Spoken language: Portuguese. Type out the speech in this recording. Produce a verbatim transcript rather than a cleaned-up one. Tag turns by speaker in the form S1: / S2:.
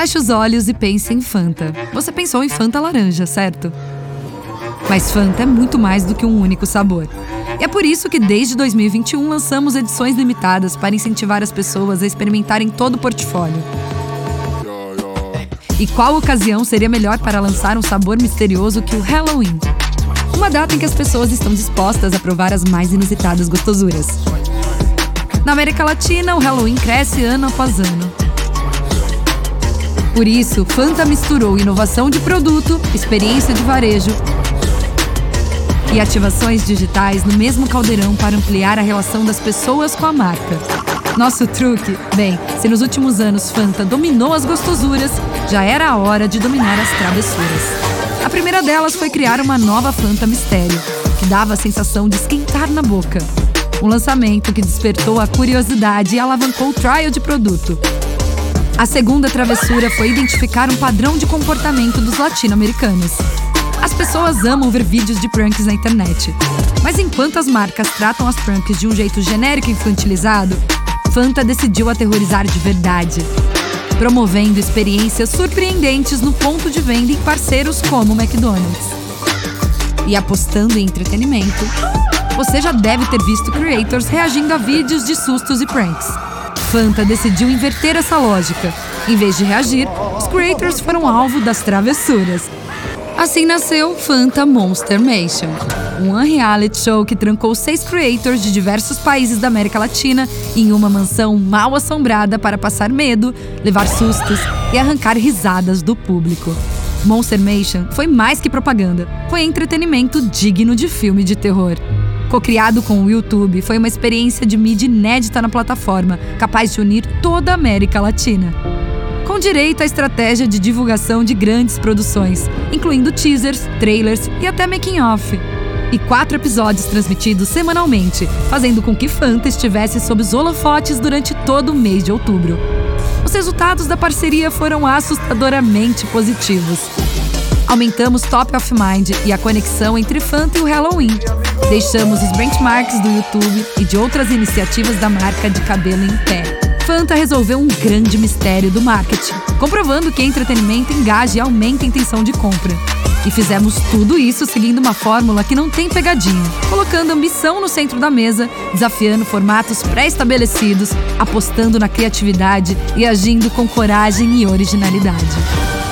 S1: Feche os olhos e pense em Fanta. Você pensou em Fanta laranja, certo? Mas Fanta é muito mais do que um único sabor. E é por isso que desde dois mil e vinte e um lançamos edições limitadas para incentivar as pessoas a experimentarem todo o portfólio. E qual ocasião seria melhor para lançar um sabor misterioso que o Halloween? Uma data em que as pessoas estão dispostas a provar as mais inusitadas gostosuras. Na América Latina, o Halloween cresce ano após ano. Por isso, Fanta misturou inovação de produto, experiência de varejo e ativações digitais no mesmo caldeirão para ampliar a relação das pessoas com a marca. Nosso truque? Bem, se nos últimos anos Fanta dominou as gostosuras, já era a hora de dominar as travessuras. A primeira delas foi criar uma nova Fanta Mistério, que dava a sensação de esquentar na boca. Um lançamento que despertou a curiosidade e alavancou o trial de produto. A segunda travessura foi identificar um padrão de comportamento dos latino-americanos. As pessoas amam ver vídeos de pranks na internet. Mas enquanto as marcas tratam as pranks de um jeito genérico e infantilizado, Fanta decidiu aterrorizar de verdade, promovendo experiências surpreendentes no ponto de venda em parceiros como o McDonald's. E apostando em entretenimento, você já deve ter visto creators reagindo a vídeos de sustos e pranks. Fanta decidiu inverter essa lógica. Em vez de reagir, os creators foram alvo das travessuras. Assim nasceu Fanta Monstermation, um reality show que trancou seis creators de diversos países da América Latina em uma mansão mal assombrada para passar medo, levar sustos e arrancar risadas do público. Monstermation foi mais que propaganda, foi entretenimento digno de filme de terror. Co-criado com o YouTube, foi uma experiência de mídia inédita na plataforma, capaz de unir toda a América Latina. Com direito à estratégia de divulgação de grandes produções, incluindo teasers, trailers e até making-off. E quatro episódios transmitidos semanalmente, fazendo com que Fanta estivesse sob os holofotes durante todo o mês de outubro. Os resultados da parceria foram assustadoramente positivos. Aumentamos top of mind e a conexão entre Fanta e o Halloween. Deixamos os benchmarks do YouTube e de outras iniciativas da marca de cabelo em pé. Fanta resolveu um grande mistério do marketing, comprovando que entretenimento engaja e aumenta a intenção de compra. E fizemos tudo isso seguindo uma fórmula que não tem pegadinha, colocando ambição no centro da mesa, desafiando formatos pré-estabelecidos, apostando na criatividade e agindo com coragem e originalidade.